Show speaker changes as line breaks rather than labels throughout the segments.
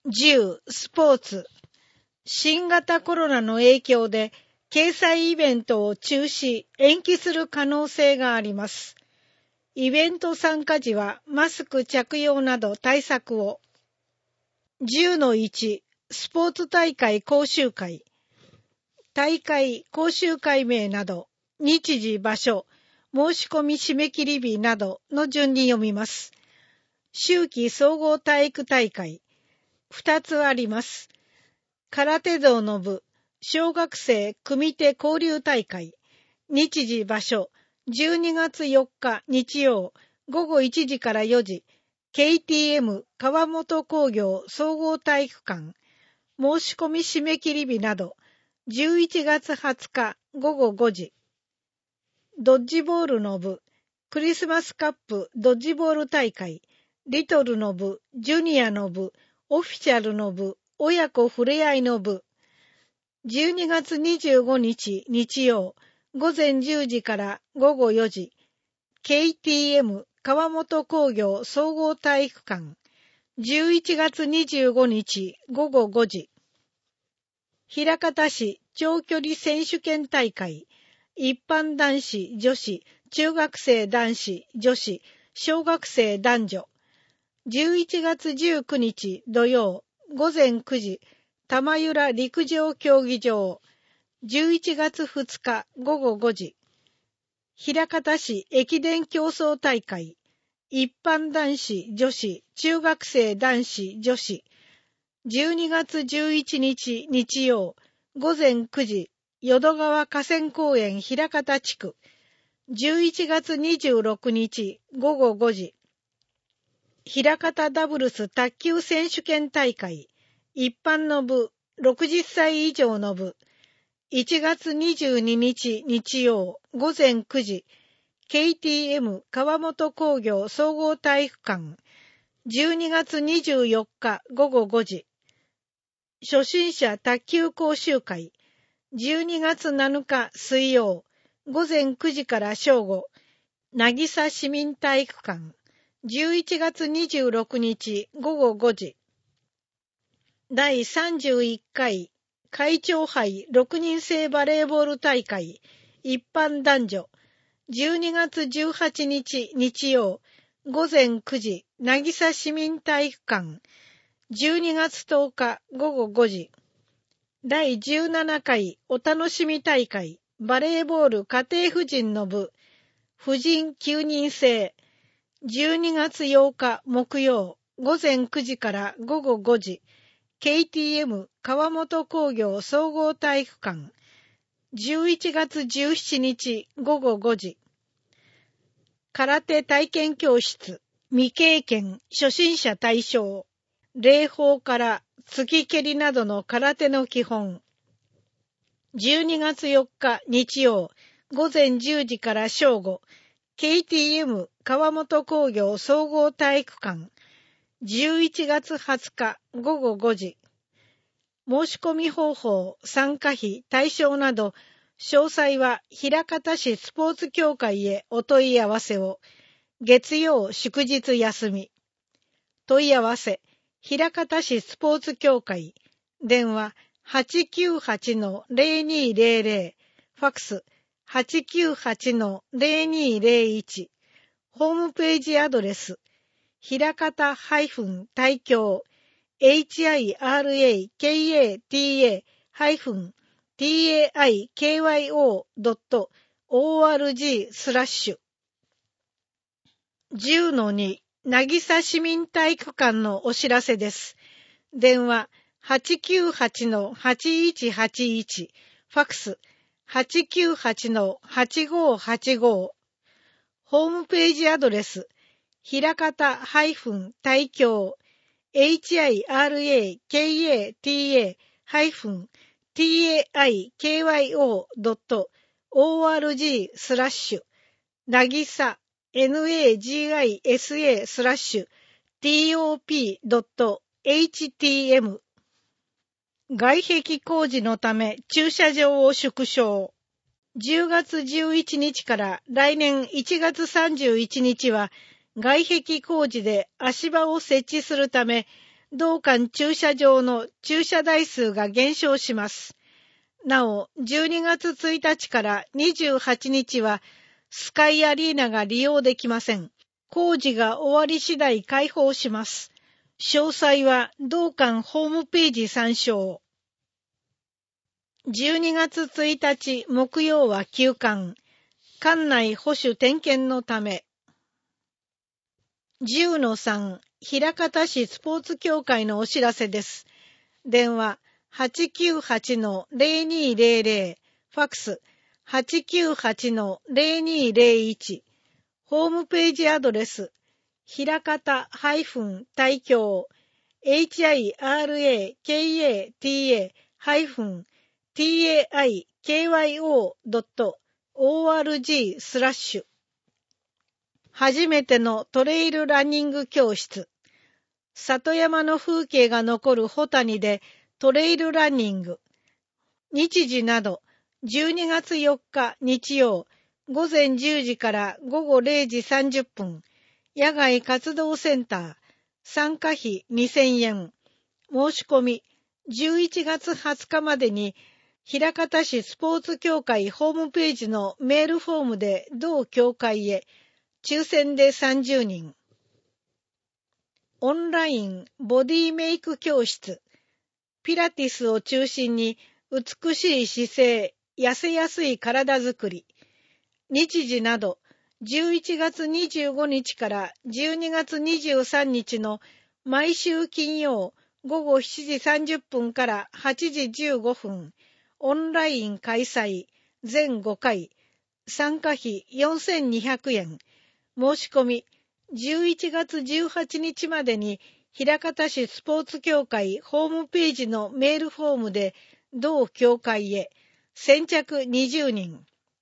10、スポーツ。新型コロナの影響で、掲載イベントを中止、延期する可能性があります。イベント参加時はマスク着用など対策を。10-1、スポーツ大会講習会。大会講習会名など、日時場所、申し込み締め切り日などの順に読みます。秋季総合体育大会。2つあります。空手道の部、小学生組手交流大会。日時場所、12月4日日曜、午後1時から4時、KTM 川本工業総合体育館。申し込み締め切り日など、11月20日午後5時。ドッジボールの部、クリスマスカップドッジボール大会。リトルの部、ジュニアの部、オフィシャルの部、親子ふれあいの部。12月25日日曜、午前10時から午後4時。KTM 川本工業総合体育館。11月25日午後5時。枚方市長距離選手権大会。一般男子、女子、中学生男子、女子、小学生男女。11月19日土曜、午前9時、玉浦陸上競技場。11月2日午後5時。枚方市駅伝競争大会。一般男子、女子、中学生男子、女子。12月11日日曜、午前9時、淀川河川公園枚方地区。11月26日午後5時。枚方ダブルス卓球選手権大会。一般の部、60歳以上の部。1月22日日曜、午前9時。KTM 川本工業総合体育館。12月24日午後5時。初心者卓球講習会。12月7日水曜、午前9時から正午。渚市民体育館。11月26日午後5時。第31回会長杯6人制バレーボール大会。一般男女。12月18日日曜、午前9時。渚市民体育館。12月10日午後5時。第17回お楽しみ大会バレーボール家庭婦人の部。婦人9人制。12月8日木曜、午前9時から午後5時。KTM 川本工業総合体育館。11月17日午後5時。空手体験教室。未経験初心者対象。礼法から突き蹴りなどの空手の基本。12月4日日曜、午前10時から正午。KTM 川本工業総合体育館。11月20日午後5時。申し込み方法、参加費、対象など、詳細は枚方市スポーツ協会へお問い合わせを。月曜祝日休み。問い合わせ、枚方市スポーツ協会。電話 898-0200。ファクス 898-0201。ホームページアドレス。枚方-体協 hirakata-taikyo.org/。10-2 渚市民体育館のお知らせです。電話 898-8181。ファクス 898-8585。ホームページアドレス。枚方-体協 hirakata-taikyo.org/なぎさ nagisa/top.htm。 外壁工事のため駐車場を縮小。10月11日から来年1月31日は外壁工事で足場を設置するため同館駐車場の駐車台数が減少します。なお、12月1日から28日は、スカイアリーナが利用できません。工事が終わり次第開放します。詳細は同館ホームページ参照。12月1日木曜は休館。館内保守点検のため。10-3、枚方市スポーツ協会のお知らせです。電話 898-0200、ファックス 898-0201、ホームページアドレス、枚方大京 hirakata-taikyo.org/初めてのトレイルランニング教室。里山の風景が残るホタニでトレイルランニング。日時など、12月4日日曜、午前10時から午後0時30分、野外活動センター、参加費2000円。申し込み、11月20日までに、枚方市スポーツ協会ホームページのメールフォームで同協会へ、抽選で30人。オンラインボディメイク教室。ピラティスを中心に美しい姿勢、痩せやすい体づくり。日時など、11月25日から12月23日の毎週金曜午後7時30分から8時15分、オンライン開催、全5回、参加費4200円。申し込み、11月18日までに、枚方市スポーツ協会ホームページのメールフォームで、同協会へ、先着20人。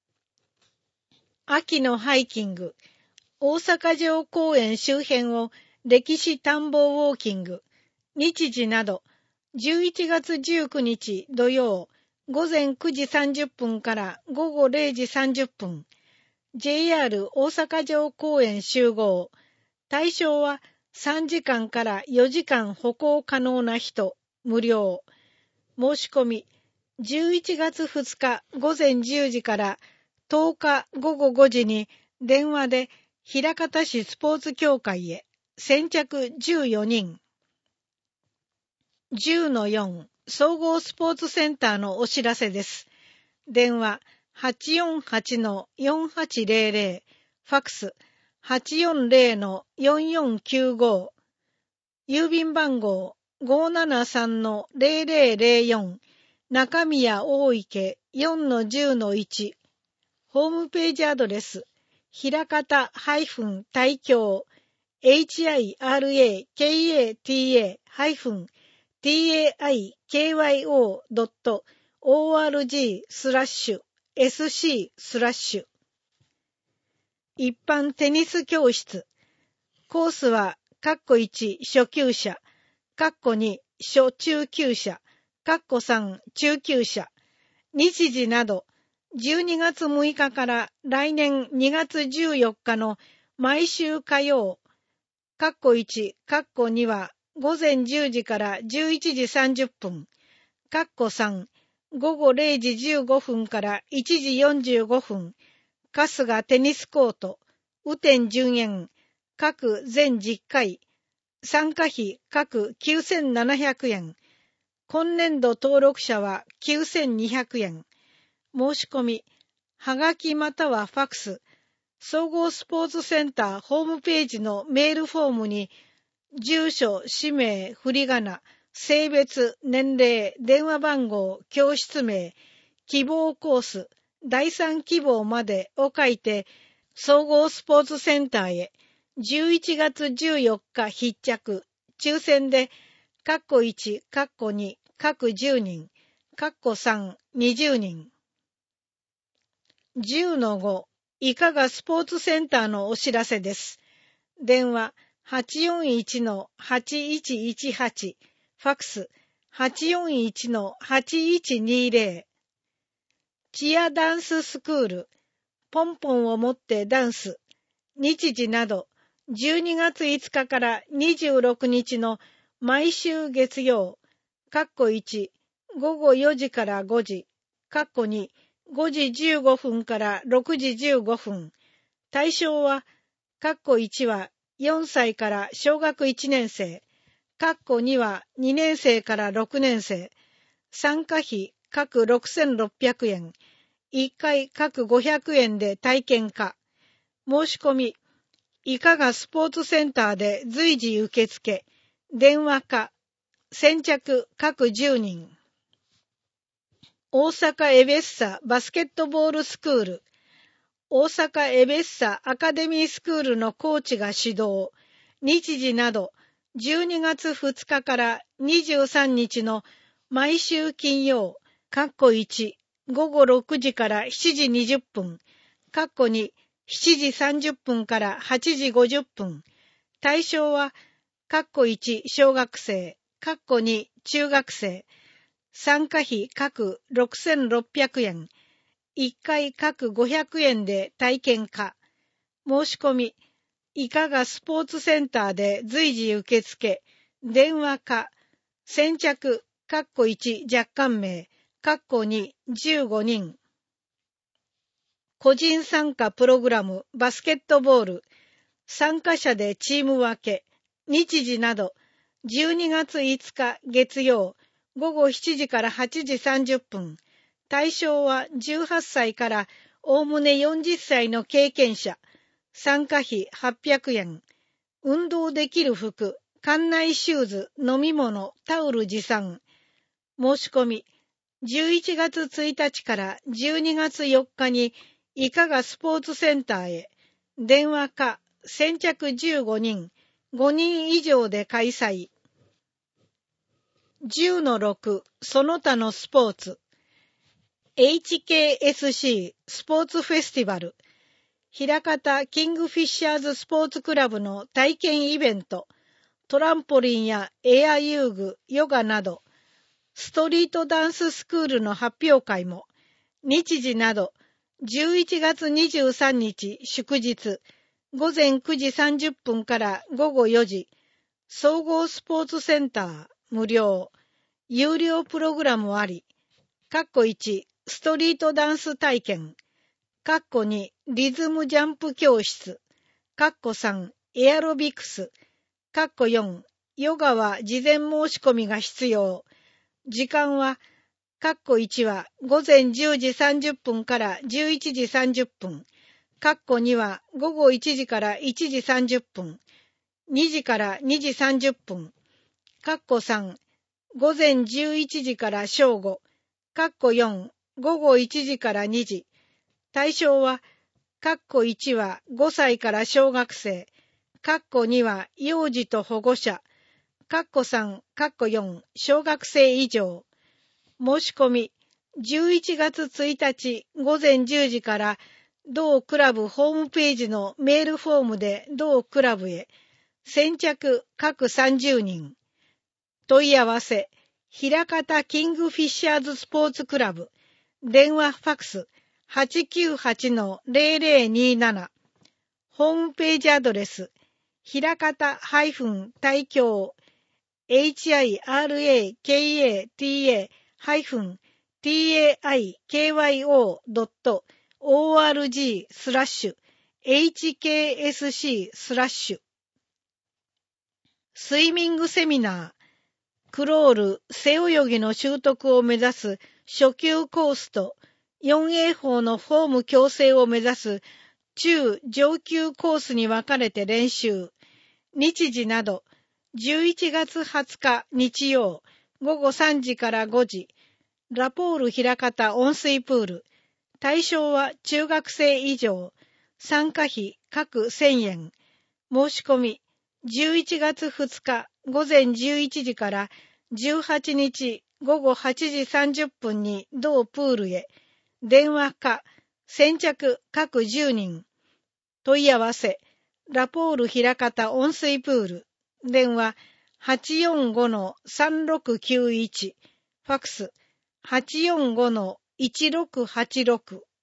秋のハイキング、大阪城公園周辺を歴史探訪ウォーキング、日時など、11月19日土曜、午前9時30分から午後0時30分、JR 大阪城公園集合。対象は3時間から4時間歩行可能な人、無料。申し込み、11月2日午前10時から10日午後5時に電話で枚方市スポーツ協会へ、先着14人。10-4、総合スポーツセンターのお知らせです。電話、848-4800、ファックス 840-4495、郵便番号 573-0004、中宮大池 4-10-1、ホームページアドレス、枚方大京 hirakata-taikyo.org/sc/一般テニス教室。コースは、1初級者、2初中級者、3中級者。日時など、12月6日から来年2月14日の毎週火曜、1、2は午前10時から11時30分、3、午後0時15分から1時45分、春日テニスコート、雨天順延、各全10回、参加費各9700円、今年度登録者は9200円、申し込み、はがきまたはファックス、総合スポーツセンターホームページのメールフォームに、住所、氏名、振り仮名、性別、年齢、電話番号、教室名、希望コース、第3希望までを書いて、総合スポーツセンターへ、11月14日必着、抽選で、1、2、各10人、3、20人。10-5、いかがスポーツセンターのお知らせです。電話、841-8118、ファックス、841-8120。チアダンススクール、ポンポンを持ってダンス。日時など、12月5日から26日の毎週月曜、1、午後4時から5時、2、5時15分から6時15分。対象は、1は4歳から小学1年生、2は2年生から6年生。参加費各6600円。1回各500円で体験可。申し込み、いかがスポーツセンターで随時受付。電話可。先着各10人。大阪エベッサバスケットボールスクール。大阪エベッサアカデミースクールのコーチが指導。日時など、12月2日から23日の毎週金曜、1、午後6時から7時20分、2、7時30分から8時50分。対象は、1、小学生、2、中学生。参加費各6600円。1回各500円で体験可。申し込み、いかがスポーツセンターで随時受付。電話可。先着、1若干名、215人。個人参加プログラムバスケットボール。参加者でチーム分け。日時など、12月5日月曜、午後7時から8時30分。対象は18歳からおおむね40歳の経験者。参加費800円。運動できる服、館内シューズ、飲み物、タオル持参。申し込み、11月1日から12月4日にいかがスポーツセンターへ。電話可、先着15人、5人以上で開催。10-6、その他のスポーツ。HKSC スポーツフェスティバル。枚方キングフィッシャーズスポーツクラブの体験イベント。トランポリンやエア遊具、ヨガなど。ストリートダンススクールの発表会も。日時など。11月23日祝日。午前9時30分から午後4時。総合スポーツセンター、無料。有料プログラムあり。1、ストリートダンス体験。2、リズムジャンプ教室。3、エアロビクス。4、ヨガは事前申し込みが必要。時間は、1は午前10時30分から11時30分。2は午後1時から1時30分。2時から2時30分。3、午前11時から正午。4、午後1時から2時。対象は、1は5歳から小学生。2は幼児と保護者。3、4、小学生以上。申し込み、11月1日午前10時から同クラブホームページのメールフォームで同クラブへ。先着各30人。問い合わせ、枚方キングフィッシャーズスポーツクラブ。電話ファクス 898-0027。ホームページアドレス、枚方大京 hirakata-taikyo.org/hksc/ スイミングセミナー、クロール、背泳ぎの習得を目指す初級コースと 4A 法のフォーム矯正を目指す中上級コースに分かれて練習。日時など、11月20日日曜、午後3時から5時、ラポール枚方温水プール。対象は中学生以上。参加費各1000円。申し込み、11月2日午前11時から18日午後8時30分に同プールへ。電話か、先着各10人。問い合わせ、ラポール枚方温水プール。電話 845-3691。ファクス 845-1686。